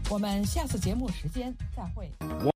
我们下次节目时间再会。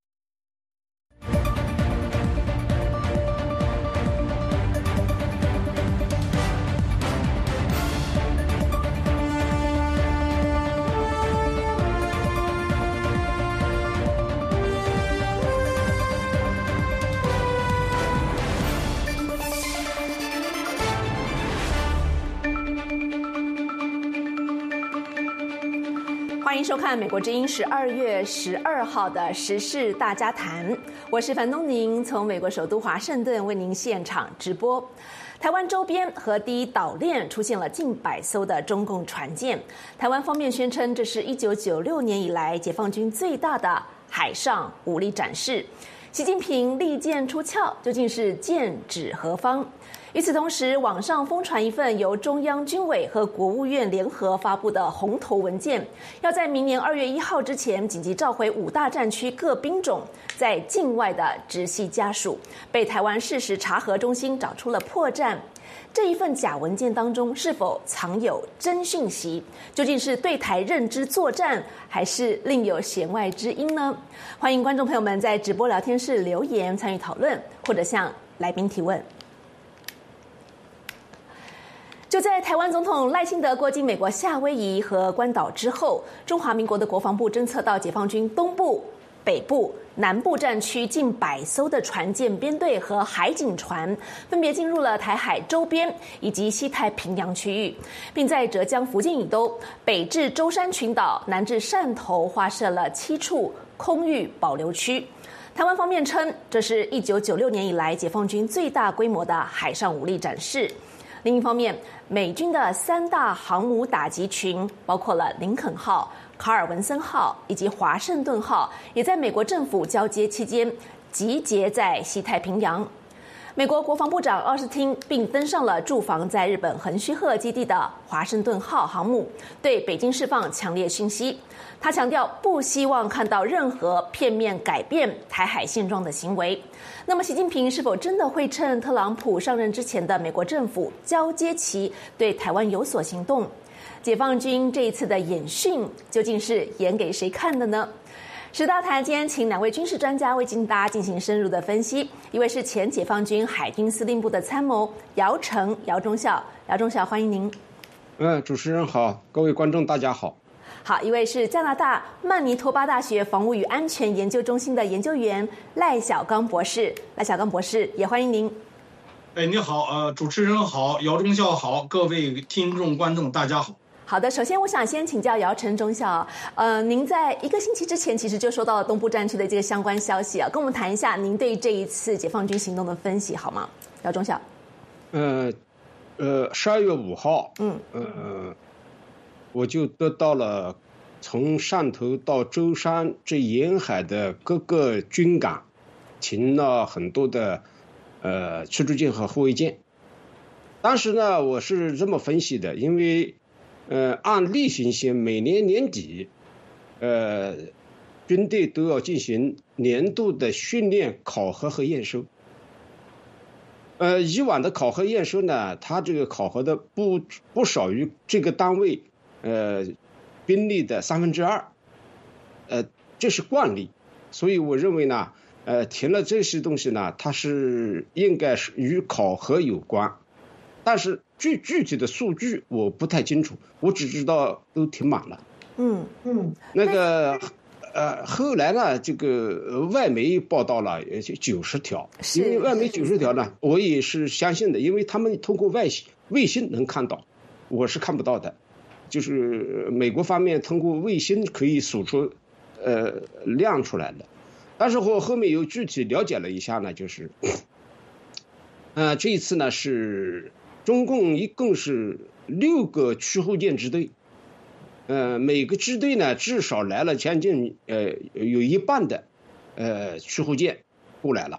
欢迎收看美国之音12月12号的时事大家谈，我是樊东宁，从美国首都华盛顿为您现场直播。台湾周边和第一岛链出现了近100艘的中共船舰，台湾方面宣称这是1996年以来解放军最大的海上武力展示。习近平利剑出鞘，究竟是剑指何方？与此同时，网上疯传一份由中央军委和国务院联合发布的红头文件，要在明年2月1号之前紧急召回5大战区各兵种在境外的直系家属，被台湾事实查核中心找出了破绽。这一份假文件当中是否藏有真讯息？究竟是对台认知作战，还是另有弦外之音呢？欢迎观众朋友们在直播聊天室留言参与讨论，或者向来宾提问。就在台湾总统赖清德过境美国夏威夷和关岛之后，中华民国的国防部侦测到解放军东部、北部、南部战区近100艘的船舰编队和海警船，分别进入了台海周边以及西太平洋区域，并在浙江福建以东、北至舟山群岛、南至汕头划设了7处空域保留区。台湾方面称，这是1996年以来解放军最大规模的海上武力展示。另一方面，美军的3大航母打击群，包括了林肯号、卡尔文森号以及华盛顿号，也在美国政府交接期间集结在西太平洋。美国国防部长奥斯汀并登上了驻防在日本横须贺基地的华盛顿号航母，对北京释放强烈讯息。他强调不希望看到任何片面改变台海现状的行为。那么习近平是否真的会趁特朗普上任之前的美国政府交接期对台湾有所行动？解放军这一次的演训究竟是演给谁看的呢？时大谈今天请2位军事专家为大家进行深入的分析，一位是前解放军海军司令部的参谋姚成姚中校，姚中校欢迎您。 主持人好，各位观众大家好。 好，一位是加拿大曼尼托巴大学防务与安全研究中心的研究员赖小刚博士，赖小刚博士也欢迎您。 你好，主持人好，姚中校好，各位听众观众大家好。 好的，首先我想先请教姚成中校，您在1个星期之前其实就收到了东部战区的这个相关消息啊，跟我们谈一下您对这一次解放军行动的分析好吗？姚中校。 12月5号，我就得到了从汕头到舟山这沿海的各个军港停了很多的驱逐舰和护卫舰。当时呢，我是这么分析的，因为按例行性每年年底军队都要进行年度的训练、考核和验收。以往的考核验收呢，它这个考核的不少于这个单位兵力的2/3，这是惯例。所以我认为呢，停了这些东西呢，它是应该是与考核有关，但是具体的数据我不太清楚，我只知道都停满了。那个后来呢，这个外媒报道了90条，因为外媒90条呢，我也是相信的，因为他们通过卫星能看到，我是看不到的。就是美国方面通过卫星可以数出亮出来的，但是我后面又具体了解了一下呢，就是这一次呢是中共一共是6个驱护舰支队，每个支队呢至少来了将近有一半的驱护舰过来了，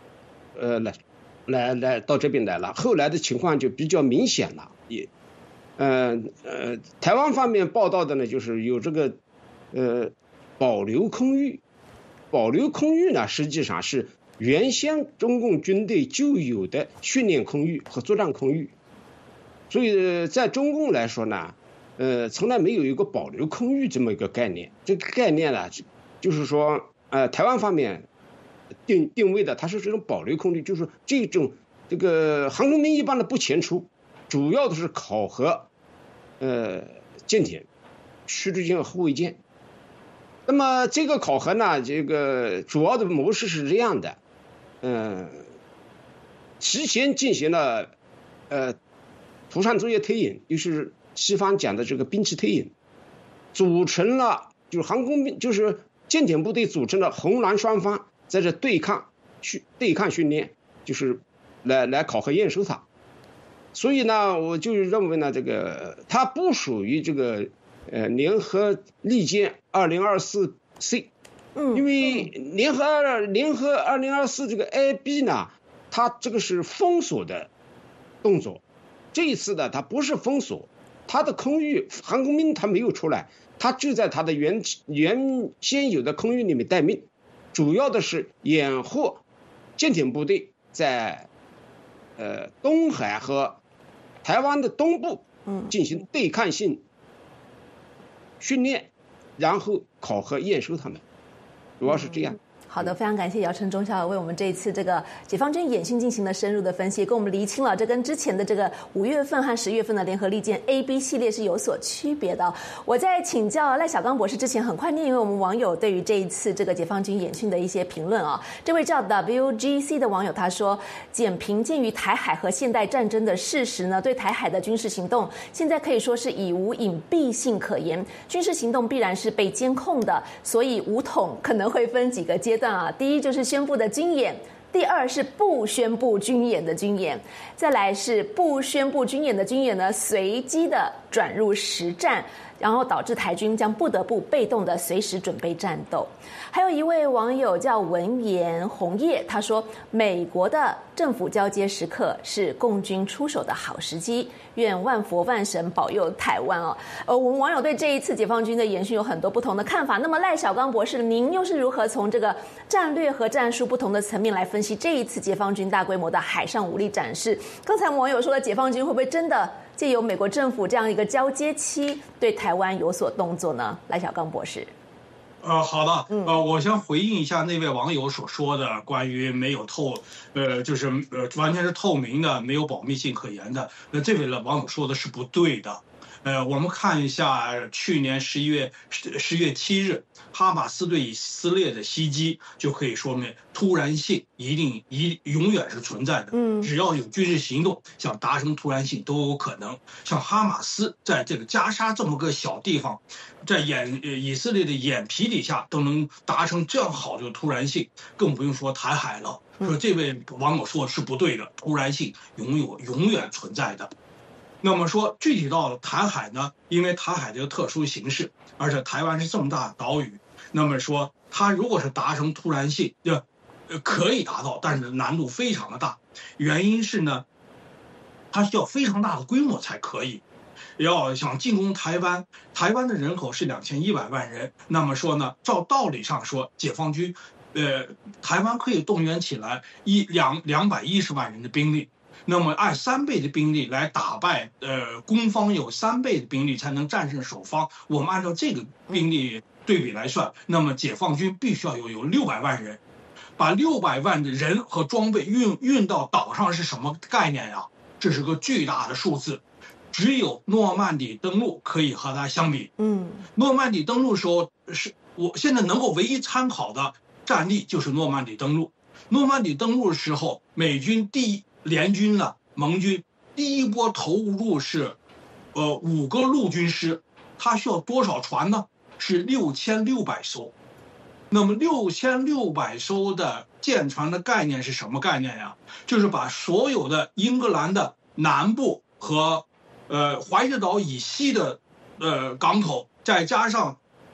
来到这边来了。后来的情况就比较明显了，也台湾方面报道的呢，就是有这个保留空域。保留空域呢，实际上是原先中共军队就有的训练空域和作战空域。所以在中共来说呢， 从来没有一个保留空域这么一个概念。这个概念呢，就是说，台湾方面定位的，它是这种保留空域，就是这个航空兵一般的不前出，主要的是考核，舰艇、驱逐舰和护卫舰。那么这个考核呢，这个主要的模式是这样的，提前进行了，图上作业推演，就是西方讲的这个兵器推演，组成了就是航空兵，就是舰艇部队组成了红蓝双方在这对抗训练，就是来考核验收它。所以呢，我就认为呢，这个它不属于这个联合利剑2024C，因为联合2024这个 AB 呢，它这个是封锁的动作，这一次呢，它不是封锁，它的空域航空兵它没有出来，它就在它的原先有的空域里面待命，主要的是掩护舰艇部队在东海和台湾的东部进行对抗性训练，然后考核验收他们，主要是这样。 好的，非常感谢姚晨中校为我们这一次这个解放军演训进行了深入的分析，跟我们厘清了这跟之前的这个5月份和10月份的联合利剑 AB 系列是有所区别的。我在请教赖小刚博士之前，很快念一位我们网友对于这一次这个解放军演训的一些评论啊。这位叫 WGC 的网友他说，简评鉴于台海和现代战争的事实呢，对台海的军事行动现在可以说是已无隐蔽性可言，军事行动必然是被监控的，所以武统可能会分几个阶段啊。第一就是宣布的军演，第二是不宣布军演的军演，再来是不宣布军演的军演呢，随机的转入实战，然后导致台军将不得不被动的随时准备战斗。还有一位网友叫文言红叶，他说美国的政府交接时刻是共军出手的好时机，愿万佛万神保佑台湾哦。我们网友对这一次解放军的演训有很多不同的看法，那么赖小刚博士，您又是如何从这个战略和战术不同的层面来分析这一次解放军大规模的海上武力展示？刚才网友说了，解放军会不会真的借由美国政府这样一个交接期对台湾有所动作呢？赖小刚博士。 好的，我先回应一下那位网友所说的关于没有就是完全是透明的、没有保密性可言的。那这位网友说的是不对的。我们看一下去年10月7日，哈马斯对以色列的袭击，就可以说明突然性永远是存在的。只要有军事行动，想达成突然性都有可能。像哈马斯在这个加沙这么个小地方，在以色列的眼皮底下都能达成这样好的突然性，更不用说台海了。说这位网友说的是不对的，突然性永远存在的。那么说具体到台海呢，因为台海这个特殊形式，而且台湾是这么大的岛屿，那么说它如果是达成突然性，可以达到，但是难度非常的大。原因是呢，它需要非常大的规模才可以。要想进攻台湾，台湾的人口是2100万人，那么说呢，照道理上说，解放军，台湾可以动员起来210万人的兵力。那么按3倍的兵力来打败，攻方有3倍的兵力才能战胜守方。我们按照这个兵力对比来算，那么解放军必须要有600万人，把600万的人和装备运到岛上是什么概念呀？这是个巨大的数字，只有诺曼底登陆可以和它相比。诺曼底登陆时候是我现在能够唯一参考的战例就是诺曼底登陆。诺曼底登陆的时候，美军联军呢，盟军第一波投入是5个陆军师，它需要多少船呢？是6600艘。那么6600艘的舰船的概念是什么概念呀？就是把所有的英格兰的南部和怀特岛以西的港口，再加上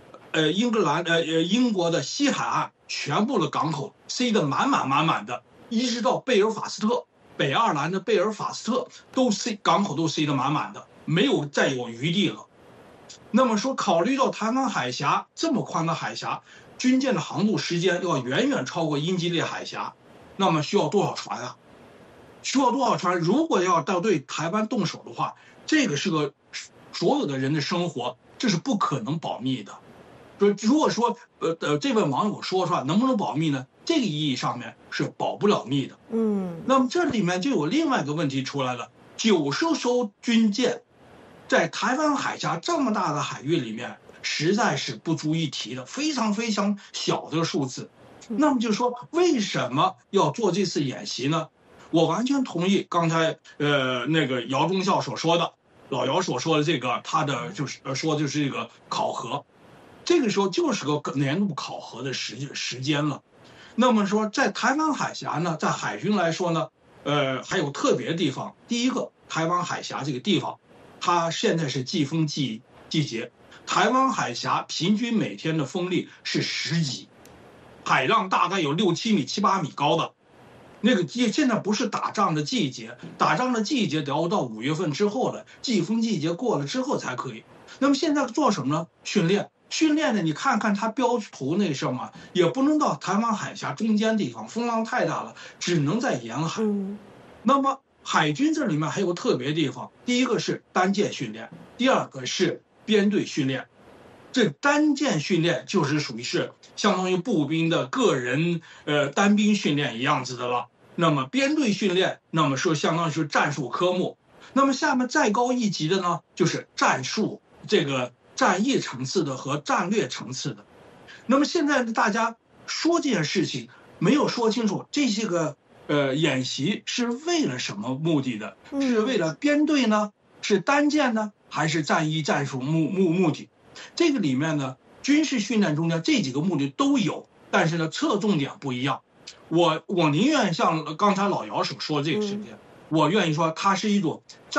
英国的西海岸全部的港口塞得满满的，一直到贝尔法斯特。北爱尔兰的贝尔法斯特港口都塞得满满的，没有再有余地了。那么说，考虑到台湾海峡这么宽的海峡，军舰的航路时间要远远超过英吉利海峡，那么需要多少船啊？需要多少船？如果要对台湾动手的话，这个是个所有的人的生活，这是不可能保密的。如果说这位网友说出来能不能保密呢？这个意义上面是保不了密的。那么这里面就有另外一个问题出来了，90艘军舰在台湾海峡这么大的海域里面，实在是不足一提的，非常非常小的数字。那么就说为什么要做这次演习呢？我完全同意刚才那个姚忠孝所说的，老姚所说的这个，他的就是说就是这个考核，这个时候就是个年度考核的时间了。那么说在台湾海峡呢，在海军来说呢，还有特别的地方。第一个，台湾海峡这个地方，它现在是季风季节，台湾海峡平均每天的风力是10级，海浪大概有6、7米、7、8米高的。那个现在不是打仗的季节，打仗的季节得要到5月份之后了，季风季节过了之后才可以。那么现在做什么呢？训练呢？你看看它标图那什么，也不能到台湾海峡中间地方，风浪太大了，只能在沿海。那么海军这里面还有特别地方，第一个是单舰训练，第二个是编队训练。这单舰训练就是属于是相当于步兵的个人单兵训练一样子的了。那么编队训练，那么说相当于是战术科目。那么下面再高一级的呢，就是战术这个战役层次的和战略层次的。那么现在大家说这件事情没有说清楚，这些个演习是为了什么目的的？是为了编队呢？是单舰呢？还是战役战术目的？这个里面呢，军事训练中间这几个目的都有，但是呢，侧重点不一样。我宁愿像刚才老姚所说的这个事情，我愿意说它是一种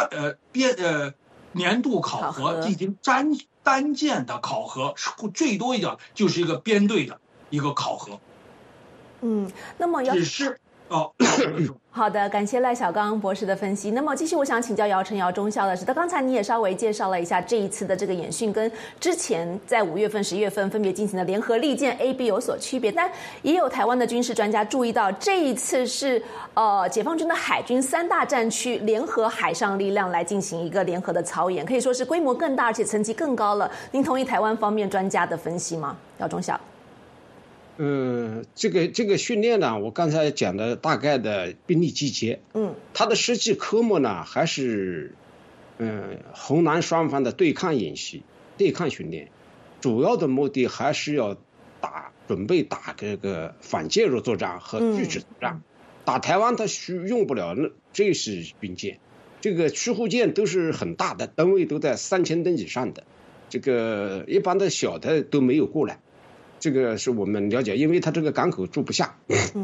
年度考核进行单舰的考核，最多一点就是一个编队的一个考核。 那么只是好的，感谢赖小刚博士的分析。那么继续，我想请教姚忠孝的是，刚才你也稍微介绍了一下这一次的这个演训跟之前在5月份、10月份分别进行的联合利剑 A、B 有所区别，但也有台湾的军事专家注意到，这一次是解放军的海军3大战区联合海上力量来进行一个联合的操演，可以说是规模更大，而且层级更高了。您同意台湾方面专家的分析吗？姚忠孝。 这个训练呢，我刚才讲的大概的兵力集结，它的实际科目呢还是，红蓝双方的对抗演习、对抗训练，主要的目的还是要准备打这个反介入作战和拒止作战。打台湾它用不了这是兵舰，这个驱护舰都是很大的，吨位都在3000吨以上的，这个一般的小的都没有过来。这个是我们了解，因为它这个港口住不下。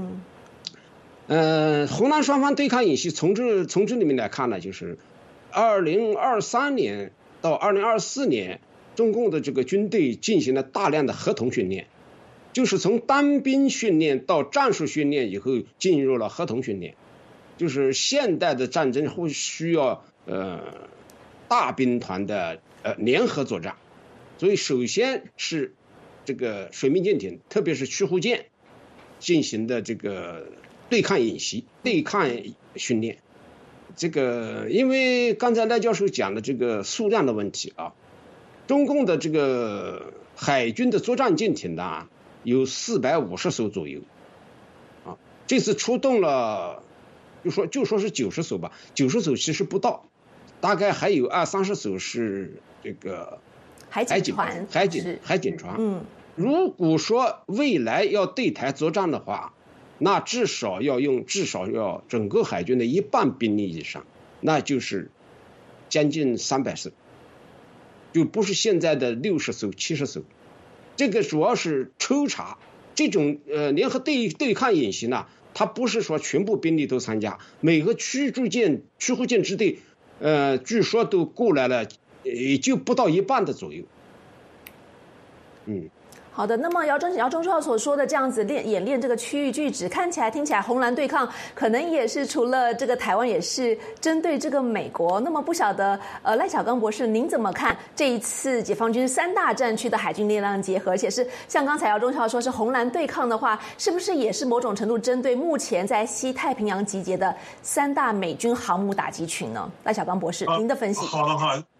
红蓝双方对抗演习从这里面来看呢，就是2023年到2024年，中共的这个军队进行了大量的合同训练，就是从单兵训练到战术训练以后进入了合同训练，就是现代的战争会需要大兵团的联合作战，所以首先是这个水面舰艇，特别是驱护舰进行的这个对抗演习、对抗训练。这个因为刚才赖教授讲的这个数量的问题啊，中共的这个海军的作战舰艇呢有450艘左右啊，这次出动了就说是90艘吧，90艘其实不到，大概还有20-30艘是这个海警船。如果说未来要对台作战的话，那至少要整个海军的一半兵力以上，那就是将近300艘，就不是现在的60艘、70艘。这个主要是抽查，这种联合对抗演习呢，它不是说全部兵力都参加，每个驱护舰支队，据说都过来了，也就不到一半的左右。 好的，那么姚忠孝所说的这样子演练这个区域拒止，听起来红蓝对抗可能也是除了这个台湾，也是针对这个美国。那么不晓得赖小刚博士您怎么看这一次解放军3大战区的海军力量结合，而且是像刚才姚忠孝说是红蓝对抗的话，是不是也是某种程度针对目前在西太平洋集结的3大美军航母打击群呢？赖小刚博士，您的分析。 好的，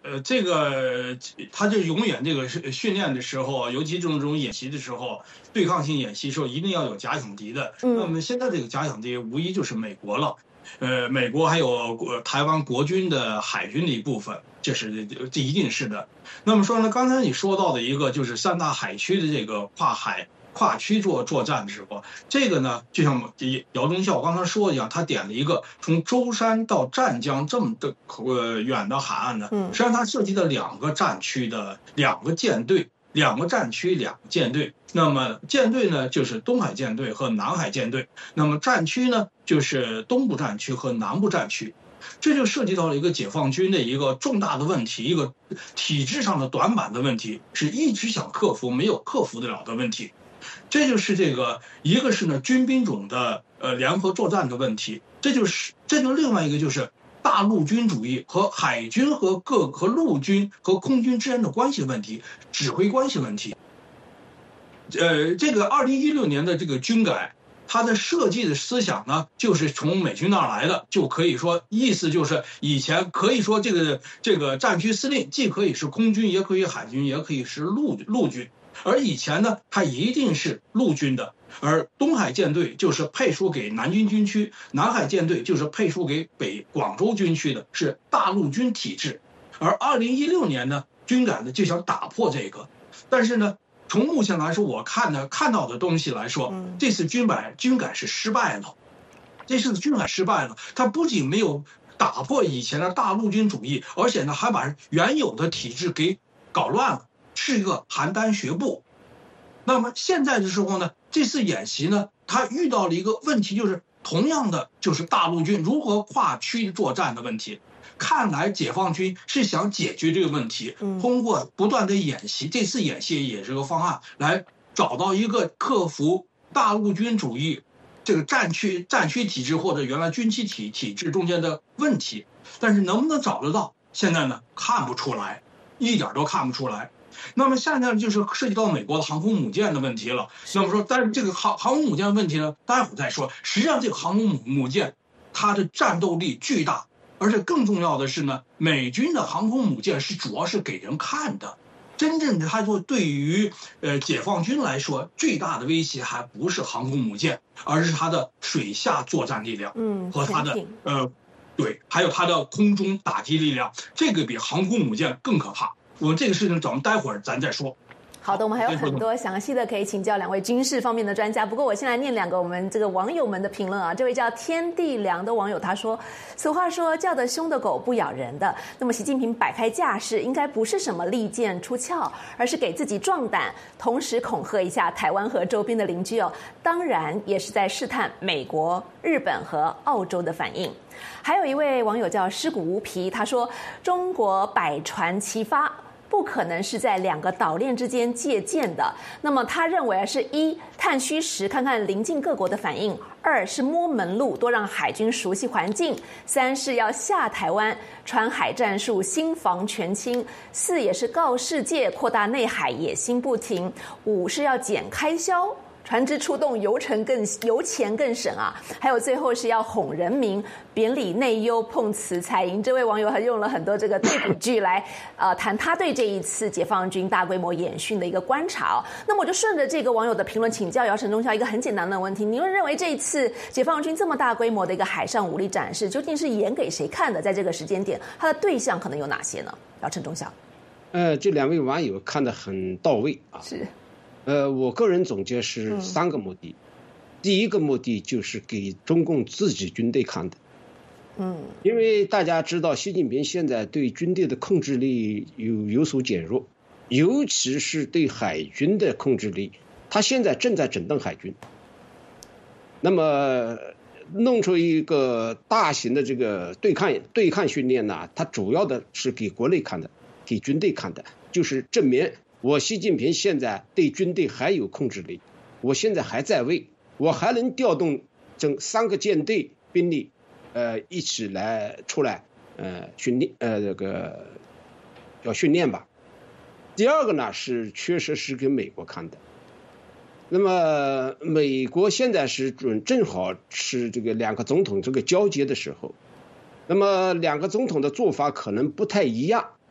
这个他就永远这个训练的时候，尤其这种演习的时候，对抗性演习的时候，一定要有假想敌的。那么现在这个假想敌无疑就是美国了，美国还有台湾国军的海军的一部分，这一定是的。那么说呢，刚才你说到的一个就是3大海区的这个跨区作战的时候，这个呢，就像姚忠孝刚才说的一样，他点了一个从舟山到湛江这么的远的海岸呢，实际上它涉及的2个战区的2个舰队，2个战区2个舰队。那么舰队呢，就是东海舰队和南海舰队；那么战区呢，就是东部战区和南部战区。这就涉及到了一个解放军的一个重大的问题，一个体制上的短板的问题，是一直想克服没有克服得了的问题。这就是这个，一个是呢军兵种的联合作战的问题，这就另外一个就是大陆军主义和海军和陆军和空军之间的关系问题，指挥关系问题。这个2016年的这个军改，它的设计的思想呢，就是从美军那儿来的，就可以说意思就是以前可以说这个战区司令既可以是空军，也可以海军，也可以是陆军。而以前呢，它一定是陆军的，而东海舰队就是配属给南军军区，南海舰队就是配属给广州军区的，是大陆军体制。而2016年呢，军改呢就想打破这个，但是呢，从目前来说，我看到的东西来说，这次军改是失败了，这次军改失败了，它不仅没有打破以前的大陆军主义，而且呢还把原有的体制给搞乱了。是一个邯郸学步。那么现在的时候呢，这次演习呢，他遇到了一个问题，就是同样的就是大陆军如何跨区作战的问题。看来解放军是想解决这个问题，通过不断的演习，这次演习也是个方案，来找到一个克服大陆军主义这个战区体制或者原来军区体制中间的问题。但是能不能找得到，现在呢看不出来，一点都看不出来。那么现在就是涉及到美国的航空母舰的问题了。那么说，但是这个航空母舰的问题呢，待会儿再说。实际上，这个航空母舰它的战斗力巨大，而且更重要的是呢，美军的航空母舰主要是给人看的。真正的它对于解放军来说，最大的威胁还不是航空母舰，而是它的水下作战力量，和它的对，还有它的空中打击力量，这个比航空母舰更可怕。我们这个事情咱们待会儿再说。 好的，我们还有很多详细的可以请教2位军事方面的专家。不过我先来念2个我们这个网友们的评论啊。这位叫天地良的网友他说：“俗话说叫得凶的狗不咬人的。那么习近平摆开架势，应该不是什么利剑出鞘，而是给自己壮胆，同时恐吓一下台湾和周边的邻居哦。当然也是在试探美国、日本和澳洲的反应。”还有一位网友叫尸骨无皮，他说：“中国百船齐发。”不可能是在2个岛链之间借鉴的。那么他认为是1探虚实，看看邻近各国的反应；2是摸门路，多让海军熟悉环境；3是要下台湾，穿海战术，心防全清；4也是告世界扩大内海，野心不停；5是要减开销。船只出动，油钱更省啊！还有最后是要哄人民，贬理内忧，碰瓷财营。这位网友还用了很多这个对比句来谈他对这一次解放军大规模演训的一个观察哦。那么我就顺着这个网友的评论请教姚晨忠校一个很简单的问题：您认为这一次解放军这么大规模的一个海上武力展示，究竟是演给谁看的？在这个时间点，它的对象可能有哪些呢？姚晨忠校。 这2位网友看得很到位啊。 是。 我个人总结是3个目的。第一个目的就是给中共自己军队看的。因为大家知道，习近平现在对军队的控制力有所减弱，尤其是对海军的控制力，他现在正在整顿海军。那么弄出一个大型的这个对抗训练呢，它主要的是给国内看的，给军队看的，就是证明我习近平现在对军队还有控制力，我现在还在位，我还能调动整3个舰队兵力，一起来出来，训练，要训练吧。第二个呢是确实是给美国看的。那么美国现在是正好是这个2个总统这个交接的时候，那么2个总统的做法可能不太一样。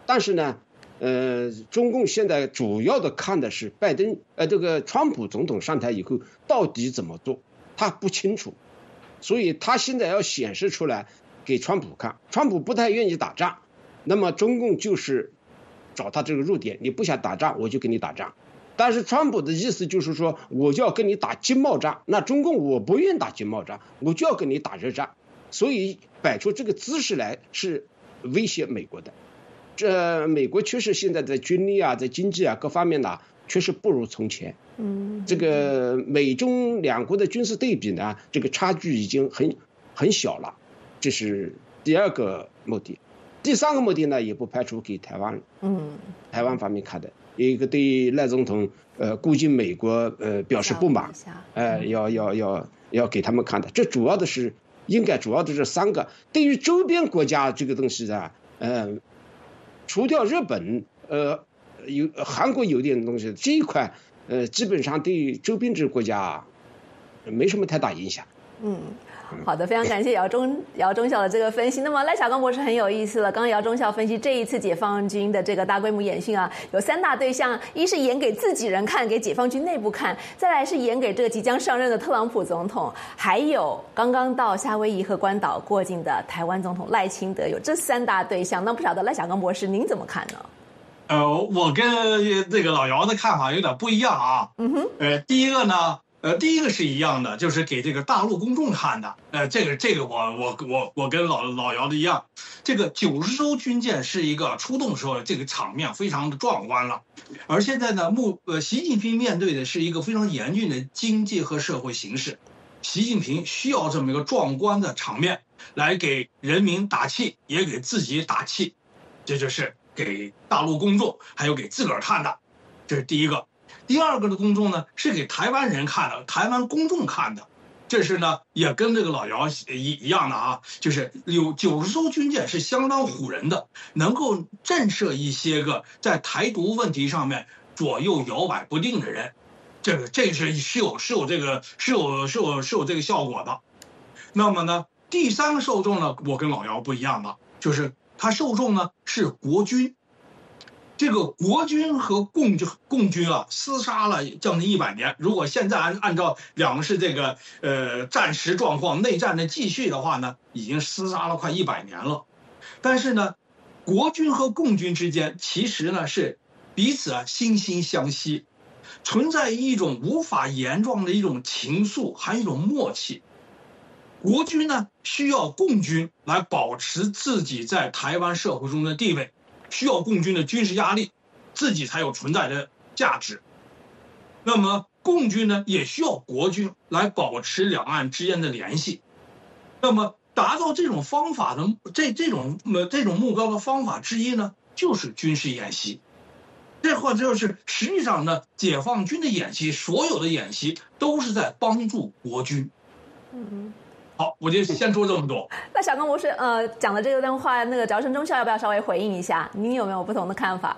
但是呢，中共现在主要的看的是这个川普总统上台以后到底怎么做，他不清楚，所以他现在要显示出来给川普看。川普不太愿意打仗，那么中共就是找他这个弱点，你不想打仗我就跟你打仗。但是川普的意思就是说，我就要跟你打经贸战，那中共我不愿意打经贸战，我就要跟你打热战，所以摆出这个姿势来是威胁美国的。这美国确实现在在军力啊，在经济啊各方面呢，确实不如从前。这个美中两国的军事对比呢，这个差距已经很小了，这是第二个目的。第三个目的呢，也不排除给台湾方面看的。一个对赖总统顾及美国表示不满，要给他们看的。这主要的是主要的这三个。对于周边国家这个东西呢，除掉日本，韩国有点东西，这一块基本上对周边这国家没什么太大影响。 好的，非常感谢姚忠孝的这个分析。那么赖小刚博士很有意思了，刚刚姚忠孝分析这一次解放军的这个大规模演训啊，有3大对象，一是演给自己人看，给解放军内部看，再来是演给这个即将上任的特朗普总统，还有刚刚到夏威夷和关岛过境的台湾总统赖清德，有这3大对象。那不晓得赖小刚博士您怎么看呢？ 我跟这个老姚的看法有点不一样啊。第一个是一样的，就是给这个大陆公众看的。这个我跟老姚的一样，这个90艘军舰是一个出动时候这个场面非常的壮观了。而现在呢，习近平面对的是一个非常严峻的经济和社会形势，习近平需要这么一个壮观的场面来给人民打气，也给自己打气，这就是给大陆公众还有给自个儿看的，这是第一个。第二个的公众呢，是给台湾人看的，台湾公众看的。这是呢，也跟这个老姚一样的啊，就是有90艘军舰是相当唬人的，能够震慑一些个在台独问题上面左右摇摆不定的人，这是有这个效果的。那么呢，第三个受众呢，我跟老姚不一样的，就是他受众呢是国军。这个国军和共军啊，厮杀了将近100年。如果现在按照两个是这个战时状况、内战的继续的话呢，已经厮杀了快100年了。但是呢，国军和共军之间其实呢是彼此惺惺相惜，存在一种无法言状的一种情愫，还有一种默契。国军呢需要共军来保持自己在台湾社会中的地位。需要共军的军事压力，自己才有存在的价值。那么共军呢，也需要国军来保持两岸之间的联系。那么达到这种方法的这种目标的方法之一呢，就是军事演习。这或就是实际上呢，解放军的演习，所有的演习都是在帮助国军。好，我就先说这么多。 那小刚博士，讲的这段话，那个姚忠孝要不要稍微回应一下？您有没有不同的看法？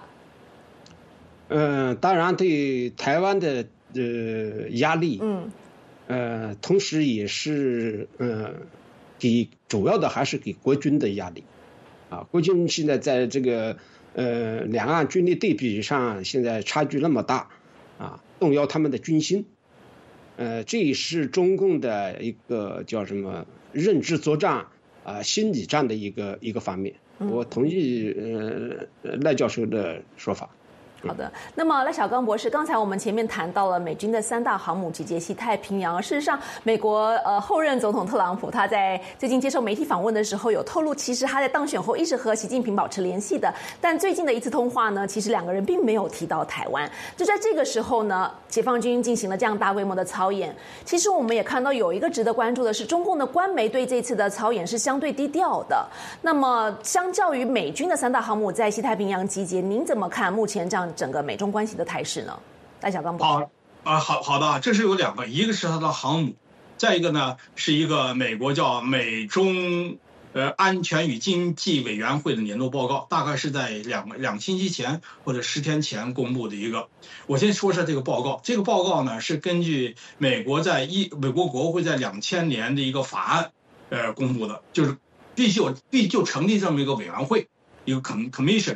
当然对台湾的压力，同时也是主要的还是给国军的压力，啊，国军现在在这个两岸军力对比上现在差距那么大，啊，动摇他们的军心。这也是中共的一个叫什么认知作战心理战的一个方面。我同意赖教授的说法。 好的，那么赖小刚博士，刚才我们前面谈到了美军的3大航母集结西太平洋。事实上，美国后任总统特朗普他在最近接受媒体访问的时候有透露，其实他在当选后一直和习近平保持联系的。但最近的一次通话呢，其实2个人并没有提到台湾。就在这个时候呢，解放军进行了这样大规模的操演。其实我们也看到有一个值得关注的是，中共的官媒对这次的操演是相对低调的。那么，相较于美军的3大航母在西太平洋集结，您怎么看目前这样整个美中关系的态势呢？赖小刚博士。 好的，这是有2个，一个是它的航母，再一个呢是一个美国叫美中安全与经济委员会的年度报告，大概是在两星期前或者10天前公布的一个。我先说说这个报告。这个报告呢是根据美国国会在2000年的一个法案公布的，就是必须成立这么一个委员会，一个 commission。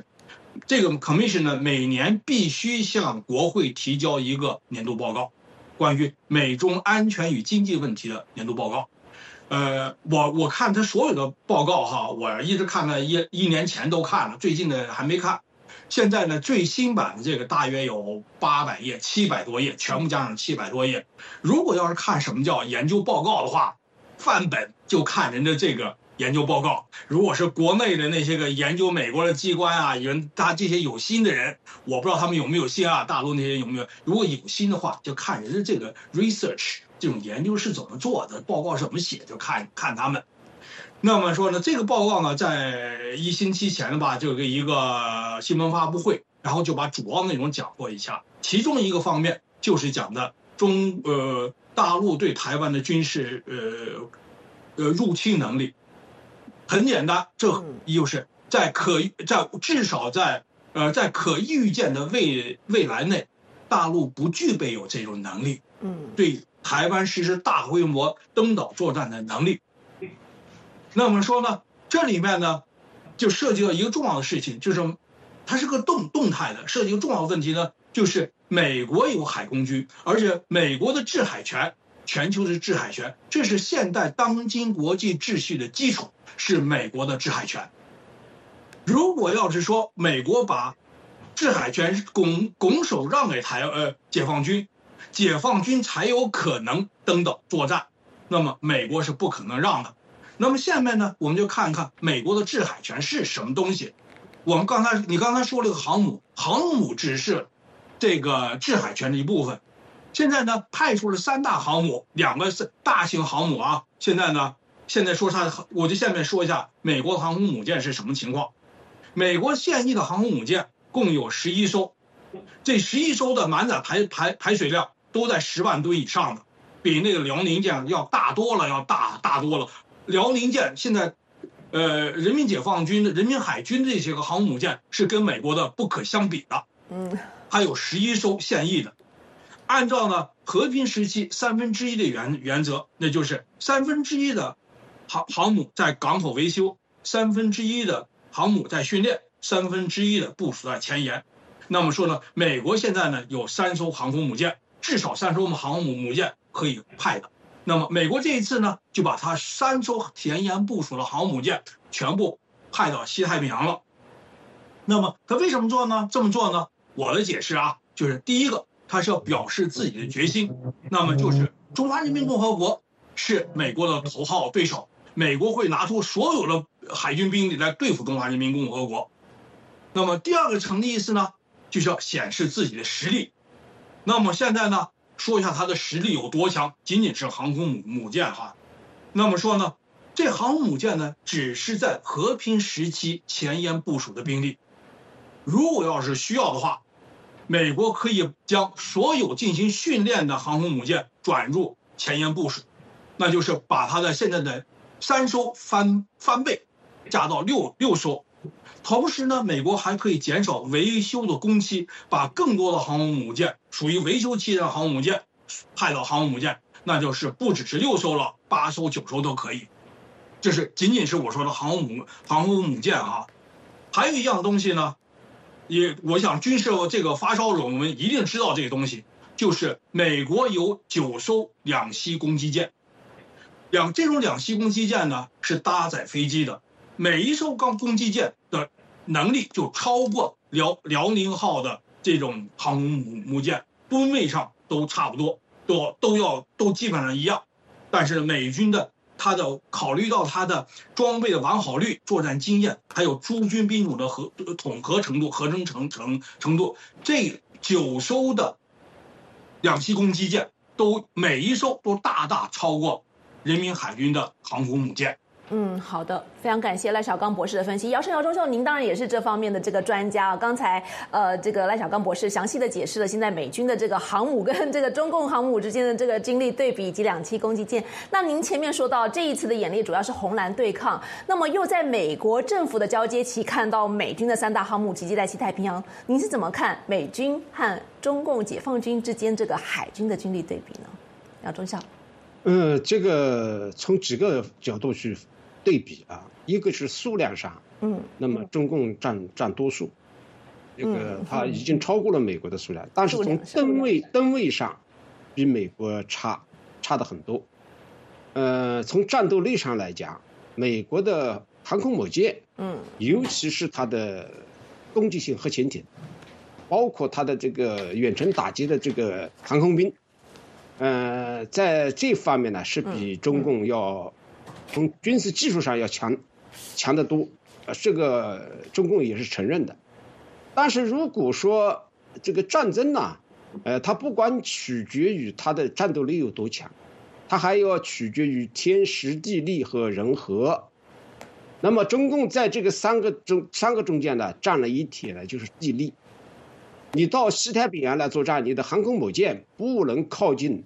这个 commission 呢，每年必须向国会提交一个年度报告，关于美中安全与经济问题的年度报告。我看他所有的报告哈，我一直看了一年前都看了，最近的还没看。现在呢，最新版的这个大约有800页，700多页，全部加上700多页。如果要是看什么叫研究报告的话，范本就看人家这个研究报告。如果是国内的那些个研究美国的机关啊，他这些有心的人，我不知道他们有没有心啊，大陆那些人有没有？如果有心的话，就看人家这个 research 这种研究是怎么做的，报告是怎么写，就看他们。那么说呢，这个报告呢，在1星期前吧，就有一个新闻发布会，然后就把主要内容讲过一下。其中一个方面就是讲的大陆对台湾的军事入侵能力。很简单，这就是至少在可预见的未来内，大陆不具备有这种能力，对台湾实施大规模登岛作战的能力。那么说呢，这里面呢，就涉及到一个重要的事情，就是它是个动态的，涉及一个重要的问题呢，就是美国有海空军，而且美国的制海权，全球的制海权，这是现代当今国际秩序的基础，是美国的制海权。如果要是说美国把制海权拱手让给解放军，解放军才有可能登岛作战，那么美国是不可能让的。那么下面呢，我们就看看美国的制海权是什么东西。你刚才说了个航母只是这个制海权的一部分。现在呢，派出了3大航母，2个大型航母啊。现在说我就下面说一下美国的航空母舰是什么情况。美国现役的航空母舰共有11艘，这11艘的满载排水量都在10万吨以上的，比那个辽宁舰要大多了，要大多了。辽宁舰现在，人民解放军的人民海军这些个航母舰是跟美国的不可相比的。还有11艘现役的，按照呢和平时期1/3的原则，那就是1/3的航母在港口维修，1/3的航母在训练，1/3的部署在前沿。那么说呢，美国现在呢有3艘航空母舰，至少3艘航空母舰可以派的。那么美国这一次呢，就把它3艘前沿部署的航母舰全部派到西太平洋了。那么他为什么这么做呢？我的解释啊，就是第一个，他是要表示自己的决心。那么就是中华人民共和国是美国的头号对手，美国会拿出所有的海军兵力来对付中华人民共和国。那么第二个层的意思呢，就是要显示自己的实力。那么现在呢，说一下它的实力有多强，仅仅是航空母舰哈。那么说呢，这航空母舰呢，只是在和平时期前沿部署的兵力。如果要是需要的话，美国可以将所有进行训练的航空母舰转入前沿部署，那就是把它的现在的3艘翻倍，加到6艘。同时呢，美国还可以减少维修的工期，把更多的航空母舰属于维修期的航空母舰派到航空母舰，那就是不只是6艘了，8艘、9艘都可以。这是仅仅是我说的航空母舰啊。还有一样东西呢，我想军事这个发烧友们一定知道这个东西，就是美国有9艘两栖攻击舰。这种两栖攻击舰呢是搭载飞机的，每一艘攻击舰的能力就超过辽宁号的这种航空母舰，吨位上都差不多，都基本上一样。但是美军的考虑到它的装备的完好率、作战经验，还有诸军兵种的统合程度、合成程度，这9艘的两栖攻击舰每一艘都大超过人民海军的航空母舰。 好的，非常感谢赖小刚博士的分析。姚忠秀，您当然也是这方面的这个专家啊。刚才这个赖小刚博士详细的解释了现在美军的这个航母跟这个中共航母之间的这个军力对比以及两栖攻击舰。那您前面说到这一次的演练主要是红蓝对抗，那么又在美国政府的交接期看到美军的3大航母集结在西太平洋，您是怎么看美军和中共解放军之间这个海军的军力对比呢？姚忠孝。 这个从几个角度去对比啊，一个是数量上，那么中共占多数， 这个它已经超过了美国的数量，但是从吨位上比美国差得很多。从战斗力上来讲，美国的航空母舰，尤其是它的攻击性核潜艇，包括它的这个远程打击的这个航空兵，在这方面呢是比中共要从军事技术上要强得多，这个中共也是承认的。但是如果说这个战争呢，它不光取决于它的战斗力有多强，它还要取决于天时地利和人和。那么中共在这个三个中间呢，占了一铁呢，就是地利。你到西太平洋来作战，你的航空母舰不能靠近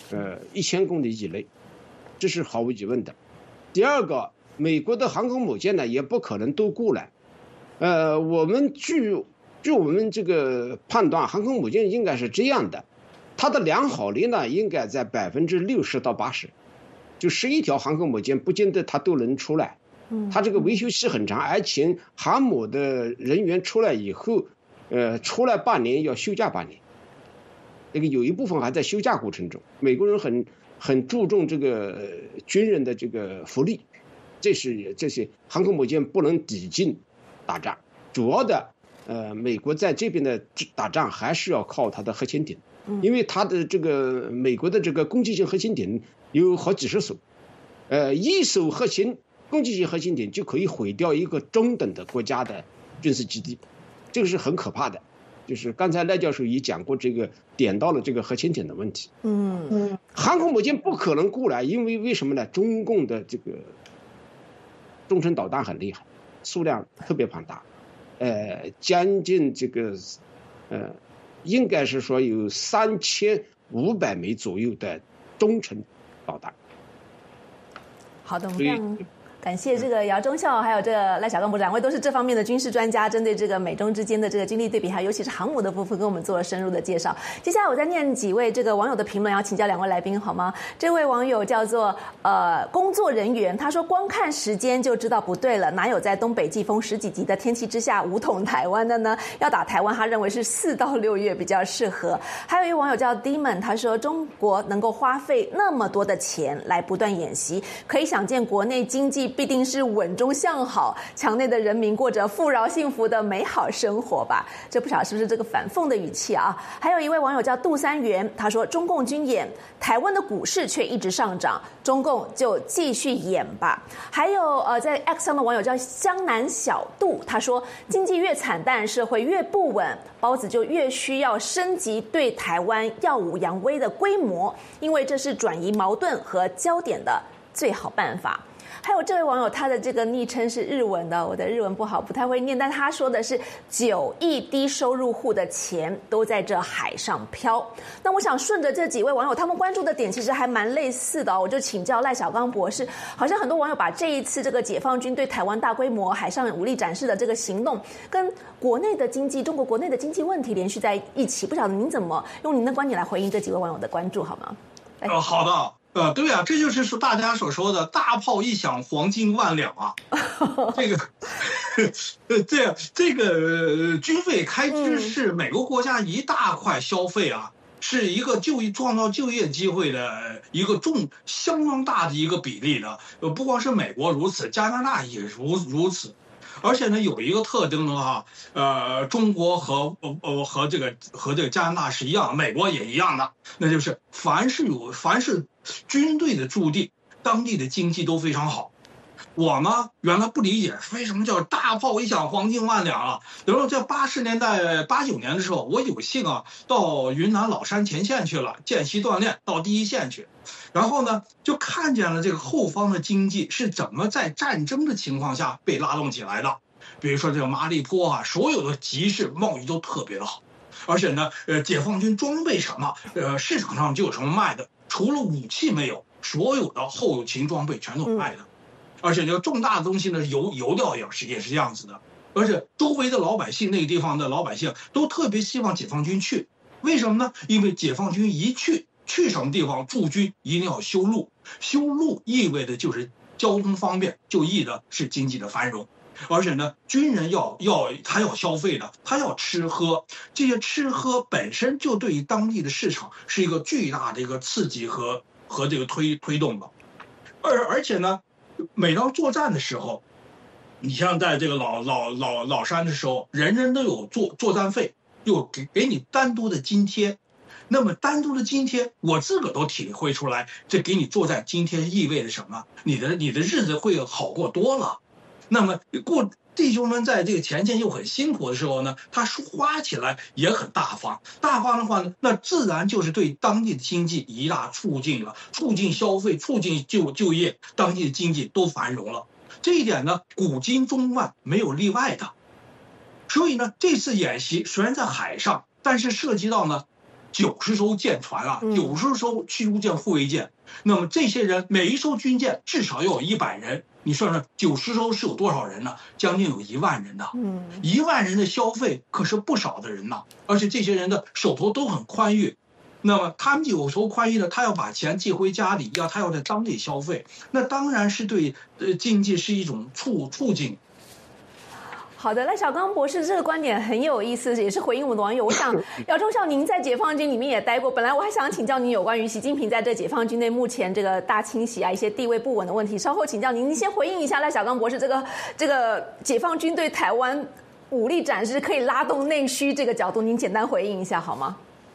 1000公里以内，这是毫无疑问的。第二个，美国的航空母舰呢也不可能都过来。我们据我们这个判断，航空母舰应该是这样的，它的良好率呢应该在60%到80%，就11条航空母舰不见得它都能出来。它这个维修期很长，而且航母的人员出来以后，出来半年要休假半年，这个有一部分还在休假过程中。美国人很注重这个军人的这个福利，这些航空母舰不能抵近打仗。主要的美国在这边的打仗还是要靠它的核潜艇，因为它的这个美国的这个攻击性核潜艇有好几十艘，一艘攻击性核潜艇就可以毁掉一个中等的国家的军事基地，这个是很可怕的。就是刚才赖教授也讲过，这个点到了这个核潜艇的问题。航空母舰不可能过来，因为什么呢？中共的这个中程导弹很厉害，数量特别庞大，将近这个应该是说有3500枚左右的中程导弹。 好的，我们这样感谢这个姚忠孝，还有这个赖小刚部长，两位都是这方面的军事专家，针对这个美中之间的这个军力对比，还有尤其是航母的部分，跟我们做了深入的介绍。接下来我再念几位这个网友的评论，要请教两位来宾好吗？这位网友叫做工作人员，他说光看时间就知道不对了，哪有在东北季风10几级的天气之下武统台湾的呢？要打台湾，他认为是4到6月比较适合。还有一位网友叫 Demon， 他说中国能够花费那么多的钱来不断演习，可以想见国内经济必定是稳中向好，墙内的人民过着富饶幸福的美好生活吧。这不晓得是不是这个反讽的语气啊？还有一位网友叫杜三元，他说中共军演，台湾的股市却一直上涨，中共就继续演吧。还有在 X 上的网友叫江南小杜，他说经济越惨淡，社会越不稳，包子就越需要升级对台湾耀武扬威的规模，因为这是转移矛盾和焦点的最好办法。还有这位网友，他的这个昵称是日文的，我的日文不好，不太会念，但他说的是9亿低收入户的钱都在这海上漂。那我想顺着这几位网友他们关注的点其实还蛮类似的我就请教赖小刚博士，好像很多网友把这一次这个解放军对台湾大规模海上武力展示的这个行动跟国内的经济，中国国内的经济问题连续在一起，不晓得您怎么用您的观点来回应这几位网友的关注好吗？ 好的。对啊，这就是说大家所说的大炮一响，黄金万两啊。这个军费开支是每个国家一大块消费啊，是一个创造就业机会的一个相当大的一个比例的。不光是美国如此，加拿大也如此。而且呢，有一个特征的中国和这个加拿大是一样，美国也一样的，那就是凡是军队的驻地，当地的经济都非常好。我呢原来不理解为什么叫大炮一响黄金万两啊。然后在80年代89年的时候，我有幸到云南老山前线去了，见习锻炼，到第一线去，然后呢就看见了这个后方的经济是怎么在战争的情况下被拉动起来的。比如说这个马里坡啊，所有的集市贸易都特别的好，而且呢解放军装备什么市场上就有什么卖的，除了武器没有，所有的后勤装备全都卖的。而且这个重大的东西呢，油料也是这样子的。而且周围的老百姓，那个地方的老百姓都特别希望解放军去，为什么呢？因为解放军一去什么地方驻军一定要修路，修路意味的就是交通方便，就意的是经济的繁荣。 而且呢，军人他要消费的，他要吃喝，这些吃喝本身就对于当地的市场是一个巨大的一个刺激和这个推动的。而且呢，每当作战的时候，你像在这个老山的时候，人人都有作战费，又给你单独的津贴。那么单独的津贴，我自个都体会出来，这给你作战津贴意味着什么？你的日子会好过多了。那么弟兄们在这个前线又很辛苦的时候呢，他花起来也很大方。大方的话呢，那自然就是对当地的经济一大促进了，促进消费，促进就业，当地的经济都繁荣了。这一点呢，古今中外没有例外的。所以呢，这次演习虽然在海上，但是涉及到呢90艘舰船啊，90艘驱逐舰、护卫舰。那么这些人每一艘军舰至少要有100人，你算算90艘是有多少人呢？将近有1万人呢。1万人的消费可是不少的人呐，而且这些人的手头都很宽裕。那么他们有时候宽裕呢，他要把钱寄回家里，他要在当地消费，那当然是对经济是一种促进。 好的，赖小刚博士这个观点很有意思，也是回应我们的网友。我想姚忠孝，您在解放军里面也待过，本来我还想请教您有关于习近平在这解放军内目前这个大清洗啊，一些地位不稳的问题，稍后请教您。您先回应一下赖小刚博士这个解放军对台湾武力展示可以拉动内需这个角度，您简单回应一下好吗？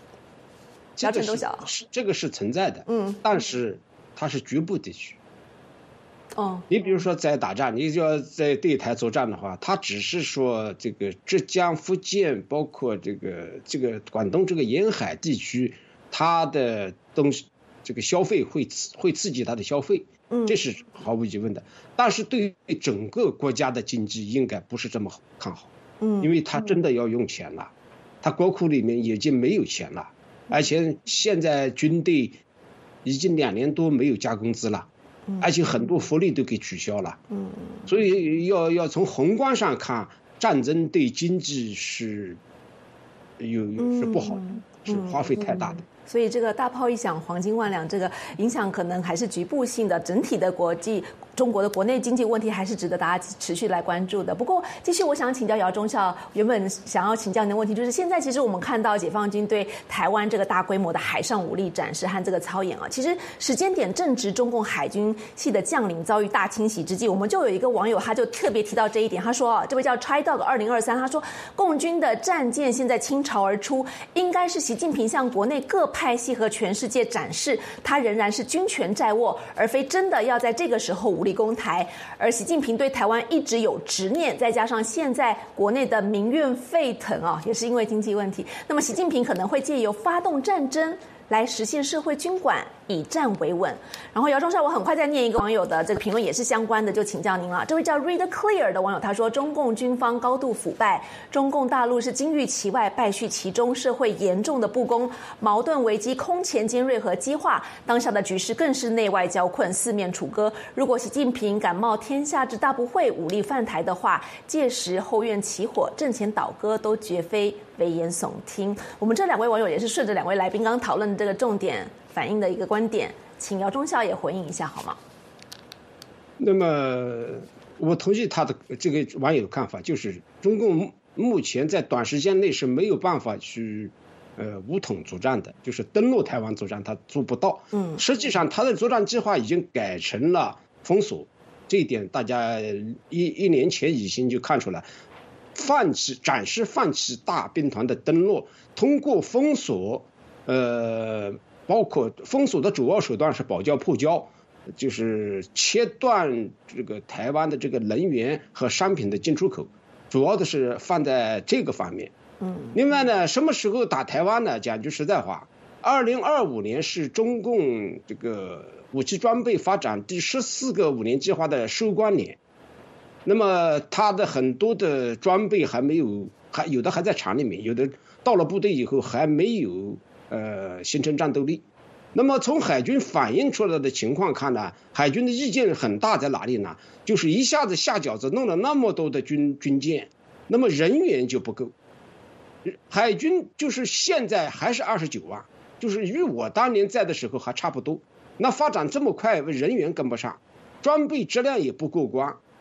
这个是存在的，但是它是局部地区。你比如说在打仗，你要在对台作战的话，它只是说这个浙江、福建，包括这个广东这个沿海地区，它的东西这个消费会刺激它的消费，这是毫无疑问的。但是对整个国家的经济应该不是这么看好，因为它真的要用钱了，它国库里面已经没有钱了，而且现在军队已经2年多没有加工资了。而且很多福利都给取消了，所以要从宏观上看，战争对经济是不好的，是花费太大的。 所以这个大炮一响，黄金万两，这个影响可能还是局部性的，整体的中国的国内经济问题还是值得大家持续来关注的。不过，继续我想请教姚忠孝，原本想要请教您的问题就是，现在其实我们看到解放军对台湾这个大规模的海上武力展示和这个操演啊，其实时间点正值中共海军系的将领遭遇大清洗之际，我们就有一个网友他就特别提到这一点，他说这位叫 TriDog 2023，他说共军的战舰现在倾巢而出，应该是习近平向国内各派系和全世界展示他仍然是军权在握，而非真的要在这个时候武力攻台。而习近平对台湾一直有执念，再加上现在国内的民怨沸腾啊，也是因为经济问题，那么习近平可能会借由发动战争来实现社会军管，以战为稳。然后姚忠孝，我很快再念一个网友的这个评论，也是相关的，就请教您了。这位叫 Read Clear 的网友他说，中共军方高度腐败，中共大陆是金玉其外，败絮其中，社会严重的不公，矛盾危机空前尖锐和激化，当下的局势更是内外交困，四面楚歌。如果习近平敢冒天下之大不讳，武力犯台的话，届时后院起火，阵前倒戈都绝非危言耸听。我们这2位网友也是顺着2位来宾刚刚讨论的这个重点反映的一个观点，请姚忠孝也回应一下好吗？ 那么我同意他的这个网友的看法，就是中共目前在短时间内是没有办法去武统作战的，就是登陆台湾作战他做不到。实际上他的作战计划已经改成了封锁，这一点大家一年前已经就看出来。展示放弃大兵团的登陆，通过封锁，包括封锁的主要手段是保交破交，就是切断这个台湾的这个能源和商品的进出口，主要的是放在这个方面。另外呢，什么时候打台湾呢？讲句实在话，2025年是中共这个武器装备发展第14个5年计划的收官年。那么他的很多的装备还没有，有的还在厂里面，有的到了部队以后还没有形成战斗力。那么从海军反映出来的情况看呢，海军的意见很大在哪里呢？就是一下子下饺子弄了那么多的军舰，那么人员就不够。海军就是现在还是29万，就是与我当年在的时候还差不多。那发展这么快，人员跟不上，装备质量也不过关。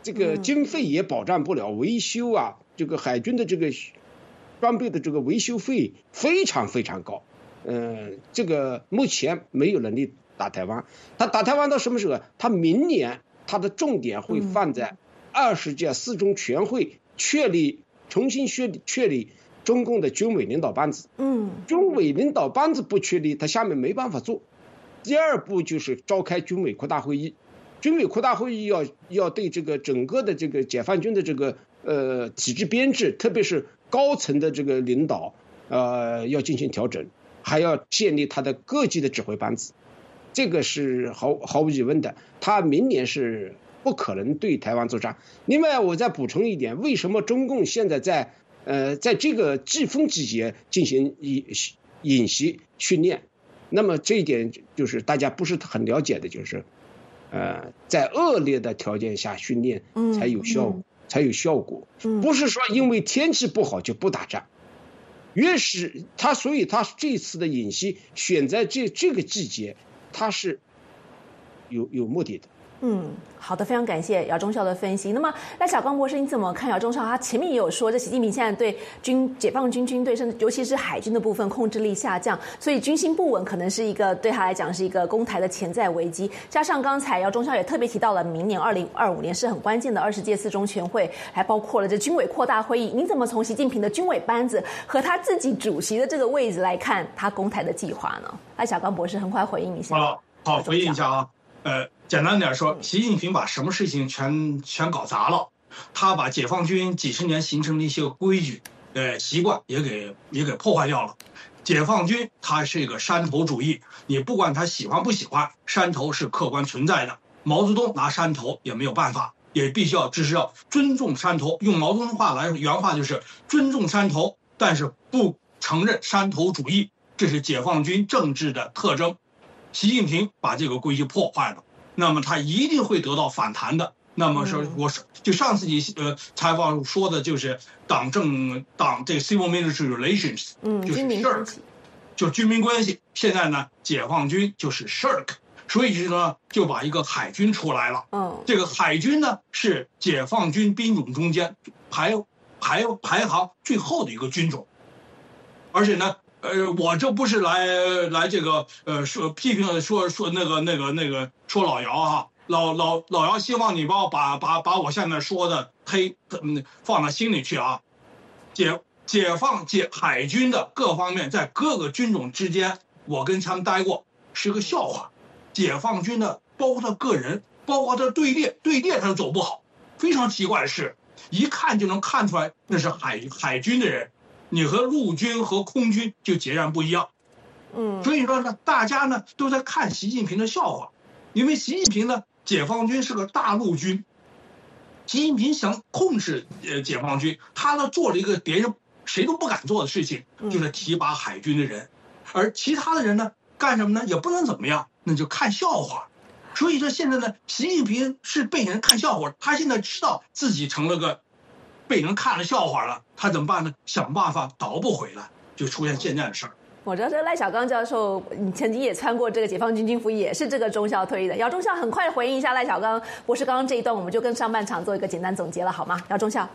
这个经费也保障不了，维修啊，这个海军的这个装备的这个维修费非常非常高。这个目前没有能力打台湾。他打台湾到什么时候？他明年他的重点会放在20届4中全会重新确立中共的军委领导班子。军委领导班子不确立，他下面没办法做。第二步就是召开军委扩大会议。军委扩大会议要对这个整个的这个解放军的这个体制编制，特别是高层的这个领导要进行调整，还要建立他的各级的指挥班子。这个是毫无疑问的，他明年是不可能对台湾作战。另外我再补充一点，为什么中共现在在这个季风季节进行演习训练？那么这一点就是大家不是很了解的，就是在恶劣的条件下训练才有效果，不是说因为天气不好就不打仗。所以他这次的演习选在这个季节，他是有目的的。 好的，非常感谢姚忠孝的分析。那么赖小刚博士，你怎么看姚忠孝？他前面也有说，这习近平现在对解放军军队，甚至尤其是海军的部分控制力下降，所以军心不稳可能是一个对他来讲是一个攻台的潜在危机。加上刚才姚忠孝也特别提到了，明年2025年是很关键的20届4中全会，还包括了这军委扩大会议。您怎么从习近平的军委班子和他自己主席的这个位置来看他攻台的计划呢？赖小刚博士很快回应一下。 好，回应一下啊。简单点说，习近平把什么事情全搞砸了。他把解放军几十年形成的一些规矩、习惯也给破坏掉了。解放军它是一个山头主义，你不管他喜欢不喜欢，山头是客观存在的。毛泽东拿山头也没有办法，也必须只是要尊重山头。用毛泽东话来原话就是尊重山头，但是不承认山头主义，这是解放军政治的特征。习近平把这个规矩破坏了，那么他一定会得到反弹的。那么就上次你采访说的就是党这个 civil military relations， 就是shirk， 就是军民关系。现在呢，解放军就是 shirk， 所以呢就把一个海军出来了。这个海军呢是解放军兵种中间排行最后的一个军种，而且呢。我这不是来这个说批评说那个说老姚啊，老姚希望你把我现在说的放到心里去啊。解放海军的各方面在各个军种之间，我跟他们待过，是个笑话。解放军的包括他个人，包括他队列他都走不好，非常奇怪的是，一看就能看出来那是海军的人。你和陆军和空军就截然不一样，所以说呢，大家呢都在看习近平的笑话，因为习近平呢，解放军是个大陆军，习近平想控制解放军，他呢做了一个别人谁都不敢做的事情，就是提拔海军的人，而其他的人呢干什么呢？也不能怎么样，那就看笑话。所以说现在呢，习近平是被人看笑话，他现在知道自己成了个。被人看了笑话了，他怎么办呢？想办法倒不回来，就出现现在的事儿。 我知道这个赖小刚教授，你曾经也穿过这个解放军军服，也是这个中校退役的。姚忠孝很快回应一下赖小刚博士刚刚这一段，我们就跟上半场做一个简单总结了，好吗？姚忠孝。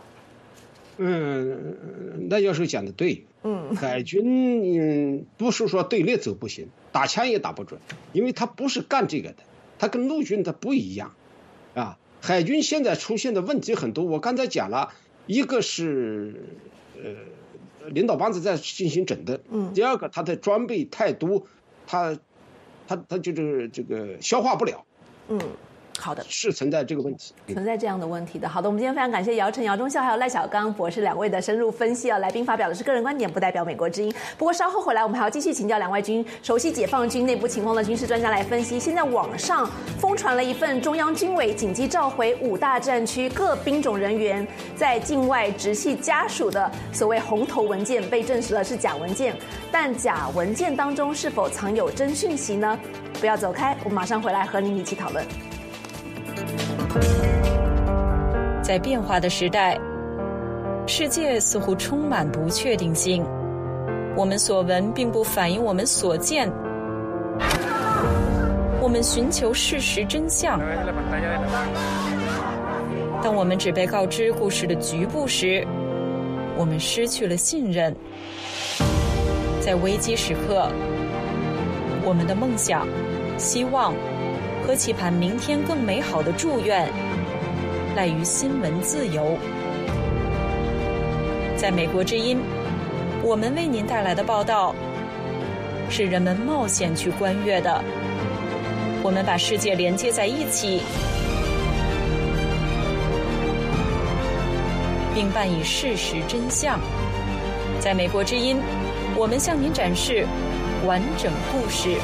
赖教授讲的对。海军不是说队列走不行，打枪也打不准，因为他不是干这个的，他跟陆军他不一样啊。海军现在出现的问题很多，我刚才讲了。一个是领导班子在进行整顿，第二个他的装备太多，他就是这个消化不了。 好的， 是存在这个问题， 存在这样的问题的。好的，我们今天非常感谢姚忠孝还有赖小刚博士两位的深入分析啊。来宾发表的是个人观点，不代表美国之音。不过稍后回来，我们还要继续请教两位熟悉解放军内部情况的军事专家来分析。现在网上疯传了一份中央军委紧急召回5大战区各兵种人员在境外直系家属的所谓红头文件，被证实了是假文件。但假文件当中是否藏有真讯息呢？不要走开，我们马上回来和您一起讨论。 在变化的时代，世界似乎充满不确定性。我们所闻并不反映我们所见。我们寻求事实真相。 当我们只被告知故事的局部时，我们失去了信任。在危机时刻，我们的梦想、希望和期盼明天更美好的祝愿，赖于新闻自由。在美国之音，我们为您带来的报道是人们冒险去观阅的。我们把世界连接在一起，并伴以事实真相。在美国之音，我们向您展示完整故事。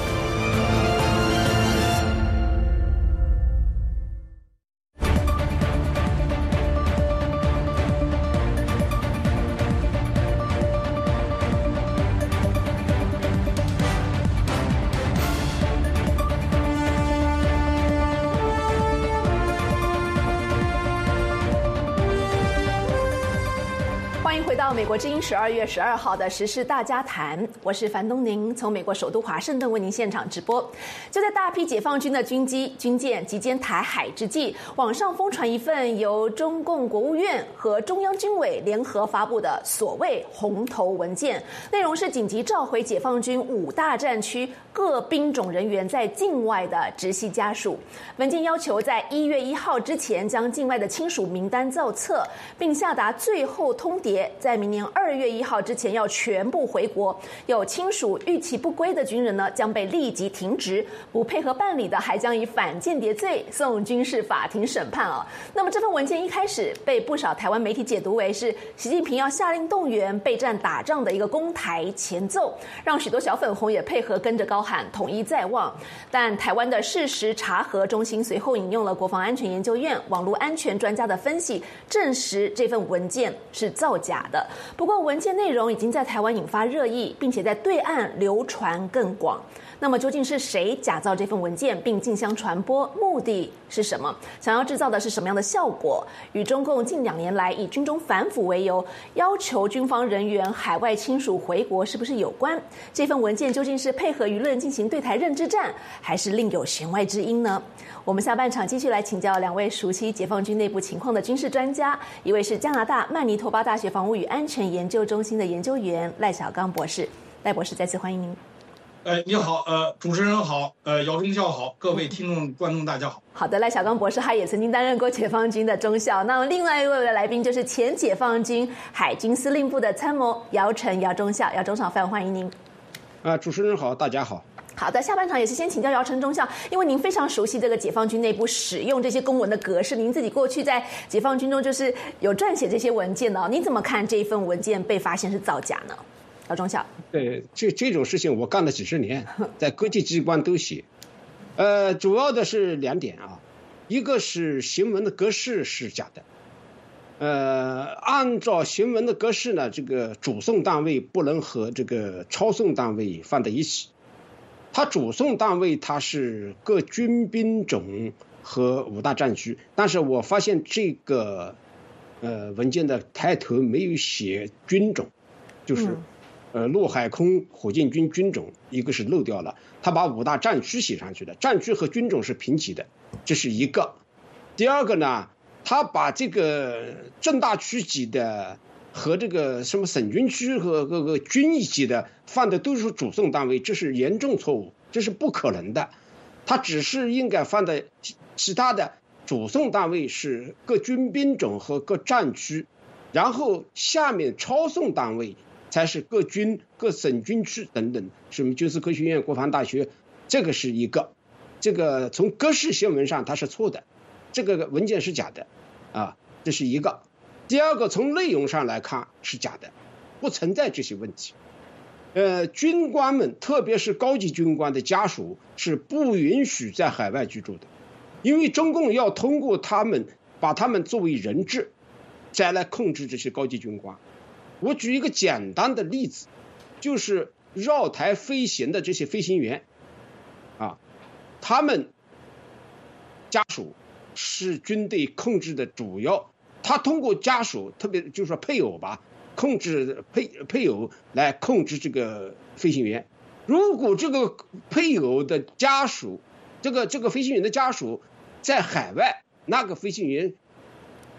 欢迎回到美国之音12月12号的时事大家谈，我是樊东宁，从美国首都华盛顿为您现场直播。就在大批解放军的军机、军舰即将台海之际，网上疯传一份由中共国务院和中央军委联合发布的所谓红头文件，内容是紧急召回解放军5大战区各兵种人员在境外的直系家属。文件要求在1月1号之前将境外的亲属名单造册，并下达最后通牒，在明年2月1号之前要全部回国。有亲属逾期不归的军人呢，将被立即停职；不配合办理的，还将以反间谍罪送军事法庭审判啊。那么这份文件一开始被不少台湾媒体解读为是习近平要下令动员备战打仗的一个攻台前奏，让许多小粉红也配合跟着高喊统一在望。但台湾的事实查核中心随后引用了国防安全研究院网络安全专家的分析，证实这份文件是造假的。不过文件内容已经在台湾引发热议，并且在对岸流传更广。那么究竟是谁假造这份文件并竞相传播，目的是什么？想要制造的是什么样的效果？与中共近2年来以军中反腐为由，要求军方人员海外亲属回国是不是有关？这份文件究竟是配合舆论进行对台认知战，还是另有弦外之音呢？我们下半场继续来请教2位熟悉解放军内部情况的军事专家，一位是加拿大曼尼托巴大学防务与安全研究中心的研究员赖小刚博士。赖博士，再次欢迎您。 你好，主持人好，姚中校好，各位听众观众大家好。 好的，赖小刚博士他也曾经担任过解放军的中校。那么另外一位的来宾就是前解放军海军司令部的参谋姚晨姚中校，姚中校非常欢迎您。 主持人好，大家好。 好的，下半场也是先请教姚晨中校，因为您非常熟悉这个解放军内部使用这些公文的格式，您自己过去在解放军中就是有撰写这些文件的，您怎么看这一份文件被发现是造假呢？姚中校。 对，这种事情我干了几十年，在各级机关都写。主要的是2点啊，一个是行文的格式是假的。按照行文的格式呢，这个主送单位不能和这个抄送单位放在一起。它主送单位它是各军兵种和5大战区，但是我发现这个文件的开头没有写军种，就是陆海空火箭军军种一个是漏掉了，他把5大战区写上去了，战区和军种是平齐的，这是一个。第二个呢，他把这个正大区级的和这个什么省军区和各个军一级的放的都是主送单位，这是严重错误，这是不可能的。他只是应该放的其他的主送单位是各军兵种和各战区，然后下面抄送单位才是各军各省军区等等，什么军事科学院、国防大学，这个是一个。这个从格式新闻上它是错的，这个文件是假的啊，这是一个。第二个，从内容上来看是假的，不存在这些问题。军官们，特别是高级军官的家属是不允许在海外居住的，因为中共要通过他们把他们作为人质，再来控制这些高级军官。我举一个简单的例子，就是绕台飞行的这些飞行员，他们家属是军队控制的主要。他通过家属，特别就是说配偶吧，控制配偶来控制这个飞行员。如果这个配偶的家属，这个飞行员的家属在海外，那个飞行员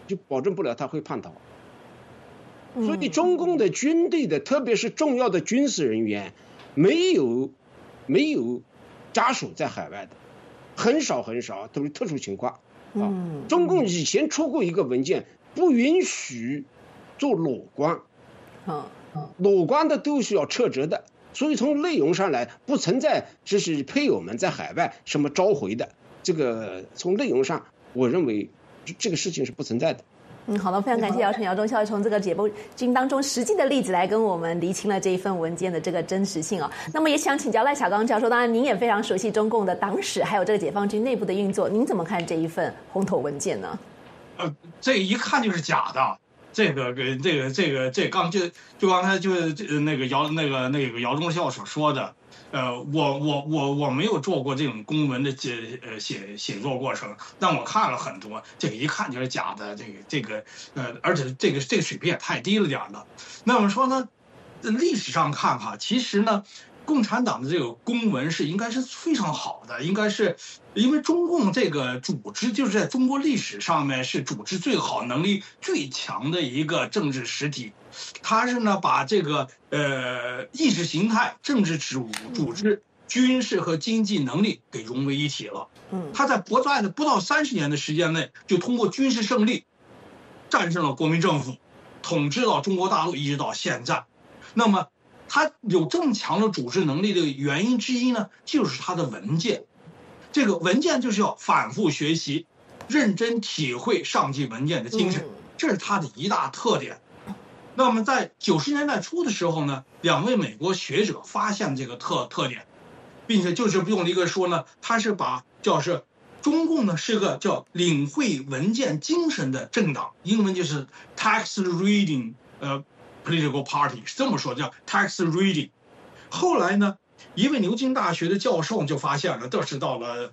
就保证不了他会叛逃。所以中共的军队的，特别是重要的军事人员，没有家属在海外的，很少，都是特殊情况。中共以前出过一个文件，不允许做裸官，裸官的都是要撤职的。所以从内容上来，不存在就是配偶们在海外什么召回的，这个从内容上，我认为这个事情是不存在的。 好的，非常感谢姚晨、姚中校从这个解放军当中实际的例子来跟我们厘清了这一份文件的这个真实性哦。那么也想请教赖小刚教授，当然您也非常熟悉中共的党史，还有这个解放军内部的运作，您怎么看这一份红头文件呢？ 这一看就是假的。这刚才就是那个姚中校所说的，我没有做过这种公文的写作过程，但我看了很多，这个一看就是假的，而且这个水平也太低了点了。那么说呢，历史上看哈，其实呢，共产党的这个公文应该是非常好的，应该是因为中共这个组织就是在中国历史上面是组织最好、能力最强的一个政治实体。它是呢把这个意识形态、政治组织、军事和经济能力给融为一体了。它在不到30年的时间内，就通过军事胜利战胜了国民政府，统治到中国大陆一直到现在。那么它有这么强的组织能力的原因之一呢，就是它的文件。这个文件就是要反复学习，认真体会上级文件的精神，这是它的一大特点。那么在90年代初的时候呢，2位美国学者发现这个特点，并且就是用了一个说呢，他是中共呢是个叫领会文件精神的政党，英文就是 text reading political party， 是这么说，叫 text reading。后来呢，一位牛津大学的教授就发现了，这是到了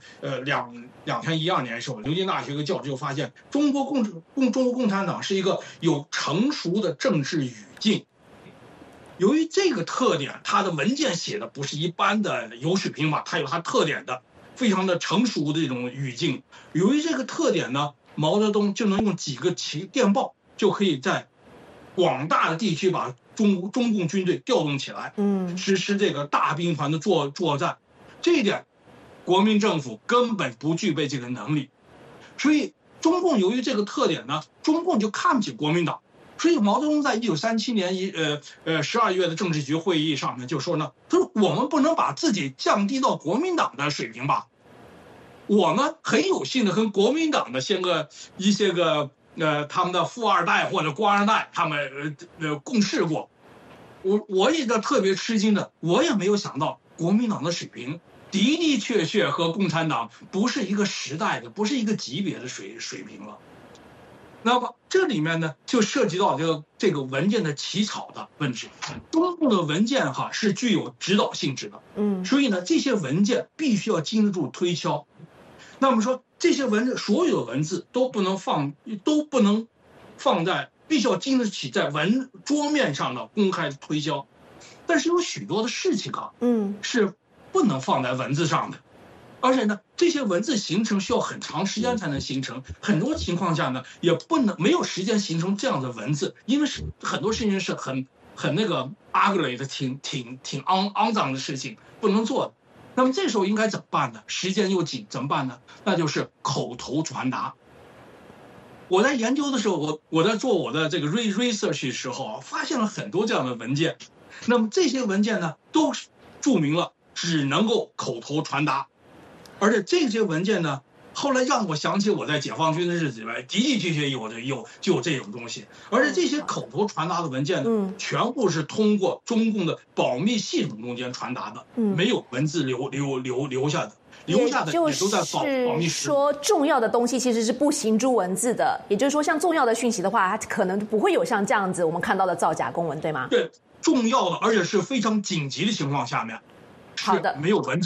2012年的时候，牛津大学的教授就发现，中国共产党是一个有成熟的政治语境。由于这个特点，他的文件写的不是一般的有水平吧，它有它特点的非常的成熟的这种语境。由于这个特点呢，毛泽东就能用几个电报就可以在广大的地区把中共军队调动起来，实施这个大兵团的作战。这一点，国民政府根本不具备这个能力，所以中共由于这个特点呢，中共就看不起国民党。所以毛泽东在1937年12月的政治局会议上面就说呢，他说我们不能把自己降低到国民党的水平吧，我们很有幸的跟国民党的一些个他们的富二代或者官二代他们共事过。我也特别吃惊的，我也没有想到国民党的水平的的确确和共产党不是一个时代的，不是一个级别的水平了。那么这里面呢，就涉及到这个文件的起草的问题。中共的文件是具有指导性质的，所以呢，这些文件必须要经得住推敲。那么说，这些所有的文字都不能放在必须要经得起在桌面上的公开推敲。但是有许多的事情是不能放在文字上的。而且呢，这些文字形成需要很长时间才能形成，很多情况下呢，也没有时间形成这样的文字，因为很多事情是很那个 ugly 的，挺肮脏的事情，不能做的。那么这时候应该怎么办呢？时间又紧，怎么办呢？那就是口头传达。我在研究的时候，我在做我的这个 research 的时候发现了很多这样的文件。那么这些文件呢，都注明了只能够口头传达。而且这些文件呢，后来让我想起我在解放军的日子里面，的的确确就有这种东西。而且这些口头传达的文件呢，全部是通过中共的保密系统中间传达的，没有文字留下的。留下的也都在保密室。 说重要的东西其实是不行诸文字的，也就是说，像重要的讯息的话，它可能不会有像这样子我们看到的造假公文，对吗？ 对，重要的而且是非常紧急的情况下面， 好的， 没有文字的。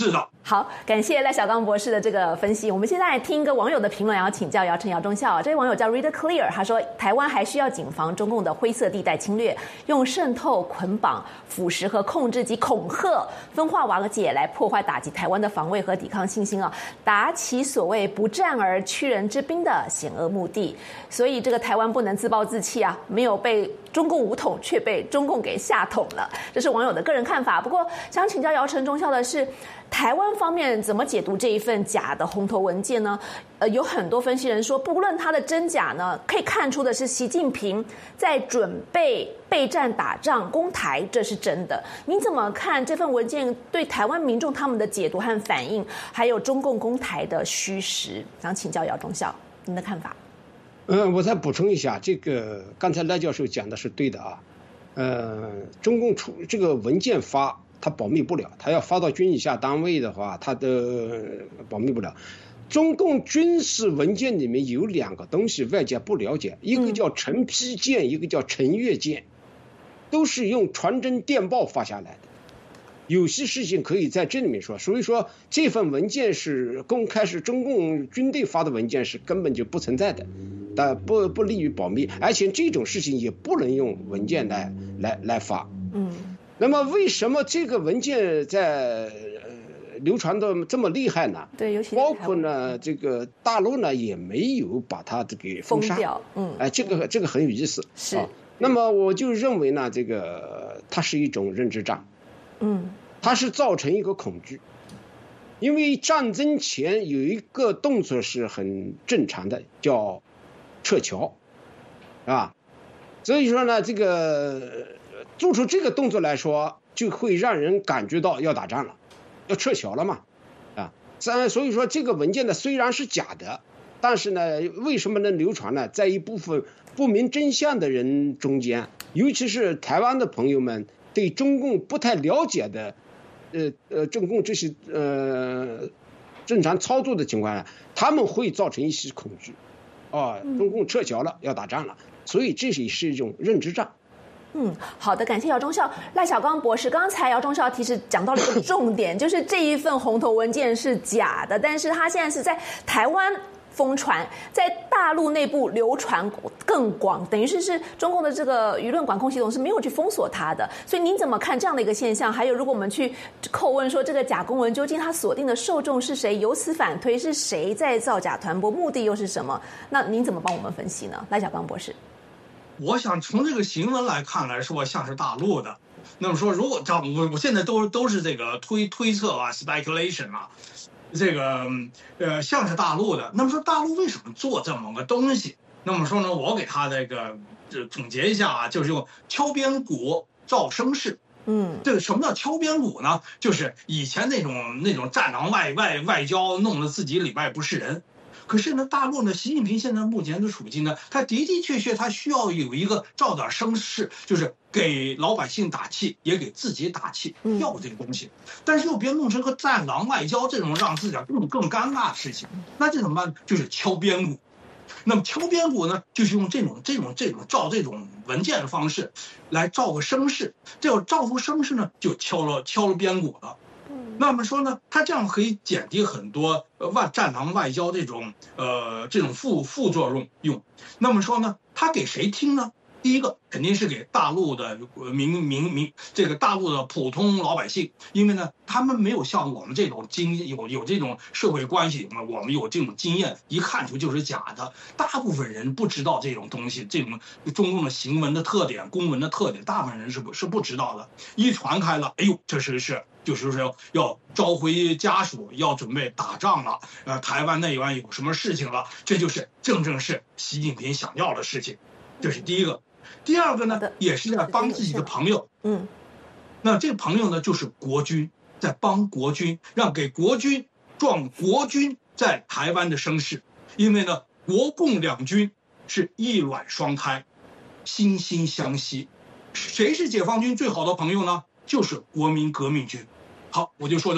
好，感谢赖小刚博士的这个分析。我们现在来听一个网友的评论，要请教姚晨、姚忠孝。这位网友叫 Reader Clear， 他说台湾还需要谨防中共的灰色地带侵略，用渗透、捆绑、腐蚀和控制及恐吓、分化瓦解来破坏打击台湾的防卫和抵抗信心达其所谓不战而屈人之兵的险恶目的。所以这个台湾不能自暴自弃没有被中共武统，却被中共给下统了。这是网友的个人看法。不过想请教姚晨、忠孝的是，台湾方面怎么解读这一份假的红头文件呢？有很多分析人说，不论它的真假呢，可以看出的是习近平在准备备战打仗攻台，这是真的。您怎么看这份文件对台湾民众他们的解读和反应，还有中共攻台的虚实？想请教姚忠孝您的看法。 我再补充一下，这个刚才赖教授讲的是对的中共出这个文件发，他保密不了，他要发到军以下单位的话，他都保密不了。中共军事文件里面有2个东西外界不了解，一个叫陈批件，一个叫陈阅件，都是用传真电报发下来的。有些事情可以在这里面说，所以说这份文件是公开，是中共军队发的文件，是根本就不存在的，但不利于保密，而且这种事情也不能用文件来发。那么为什么这个文件在流传的这么厉害呢？ 对，尤其包括呢这个大陆呢也没有把它给封杀掉。 这个很有意思。 是。 那么我就认为呢，这个它是一种认知战。它是造成一个恐惧，因为战争前有一个动作是很正常的，叫撤侨，所以说呢，这个做出这个动作来说，就会让人感觉到要打仗了，要撤侨了嘛，所以说这个文件呢虽然是假的，但是呢，为什么能流传呢？在一部分不明真相的人中间，尤其是台湾的朋友们，对中共不太了解的，中共这些正常操作的情况下，他们会造成一些恐惧，中共撤侨了，要打仗了，所以这也是一种认知战。 好的，感谢姚忠孝。赖小刚博士，刚才姚忠孝其实讲到了一个重点，就是这一份红头文件是假的，但是他现在是在台湾疯传，在大陆内部流传更广，等于是中共的这个舆论管控系统是没有去封锁它的。所以您怎么看这样的一个现象？还有，如果我们去叩问说这个假公文究竟它锁定的受众是谁，由此反推是谁在造假传播，目的又是什么？那您怎么帮我们分析呢？赖小刚博士。 我想从这个行文来看来说，像是大陆的。那么说，如果我现在都是这个推测speculation 这个像是大陆的。那么说大陆为什么做这么个东西？那么说呢，我给他这个总结一下就是用敲边鼓造声势。这个什么叫敲边鼓呢？就是以前那种战狼外交，弄得自己里外不是人。可是呢，大陆呢，习近平现在目前的处境呢，他的确他需要有一个造点声势，就是给老百姓打气，也给自己打气，要这个东西。但是又别弄成个战狼外交这种让自己更尴尬的事情。那这怎么办？就是敲边鼓。那么敲边鼓呢，就是用这种照这种文件的方式来造个声势。这要造出声势呢，就敲了边鼓了。那么说呢，它这样可以减低很多战狼外交这种副作用。那么说呢，它给谁听呢？第一个肯定是给大陆的这个大陆的普通老百姓，因为呢，他们没有像我们这种有这种社会关系，我们有这种经验，一看出就是假的。大部分人不知道这种东西，这种中共的行文的特点、公文的特点，大部分人是不知道的。一传开了，哎呦，这就是说要召回家属，要准备打仗了，台湾内湾有什么事情了，这就是正是习近平想要的事情，这是第一个。第二个呢，也是在帮自己的朋友，那这个朋友呢，就是国军，在帮国军，给国军壮国军在台湾的声势。因为呢，国共两军是一卵双胎，惺惺相惜。谁是解放军最好的朋友呢？就是国民革命军。好，我就说这么多。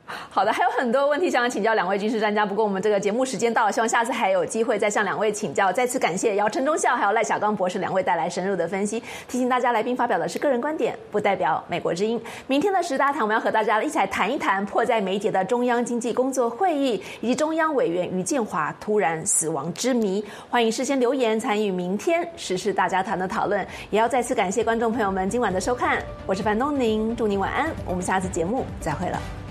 好的，还有很多问题想要请教两位军事专家，不过我们这个节目时间到了，希望下次还有机会再向两位请教。再次感谢姚陈忠校还有赖小刚博士两位带来深入的分析。提醒大家，来宾发表的是个人观点，不代表美国之音。明天的10大谈，我们要和大家一起来谈一谈迫在眉睫的中央经济工作会议以及中央委员于建华突然死亡之谜。欢迎事先留言参与明天时事大家谈的讨论。也要再次感谢观众朋友们今晚的收看，我是范东宁，祝您晚安，我们下次节目再会了。